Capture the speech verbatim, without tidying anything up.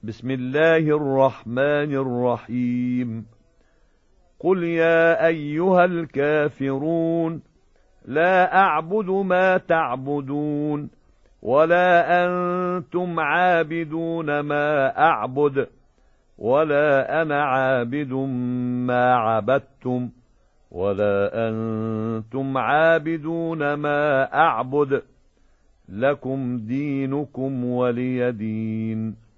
بسم الله الرحمن الرحيم قل يا أيها الكافرون لا أعبد ما تعبدون ولا أنتم عابدون ما أعبد ولا أنا عابد ما عبدتم ولا أنتم عابدون ما أعبد لكم دينكم ولي دين.